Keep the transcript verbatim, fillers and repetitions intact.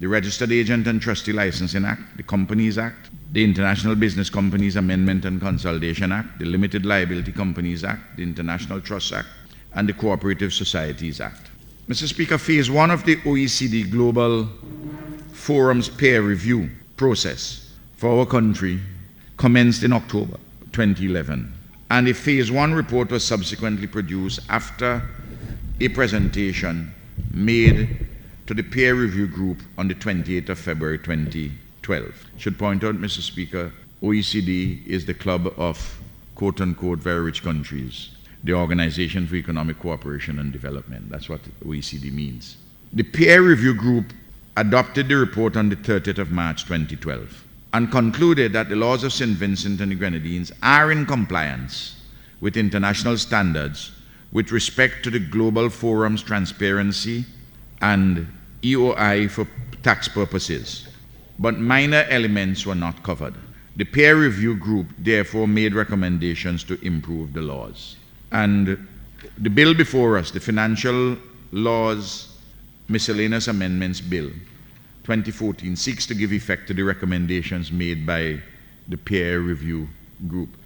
the Registered Agent and Trustee Licensing Act, the Companies Act, the International Business Companies Amendment and Consolidation Act, the Limited Liability Companies Act, the International Trust Act, and the Cooperative Societies Act. Mister Speaker, phase one of the O E C D Global Forum's peer review process for our country commenced in October twenty eleven, and a phase one report was subsequently produced after a presentation made to the peer review group on the twenty-eighth of February twenty twelve. Should point out, Mister Speaker, O E C D is the club of quote-unquote very rich countries, the Organization for Economic Cooperation and Development. That's what O E C D means. The peer review group adopted the report on the thirtieth of March twenty twelve and concluded that the laws of Saint Vincent and the Grenadines are in compliance with international standards with respect to the Global Forum's transparency and E O I for tax purposes, but minor elements were not covered. The peer review group therefore made recommendations to improve the laws. And the bill before us, the Financial Laws Miscellaneous Amendments Bill twenty fourteen, seeks to give effect to the recommendations made by the peer review group.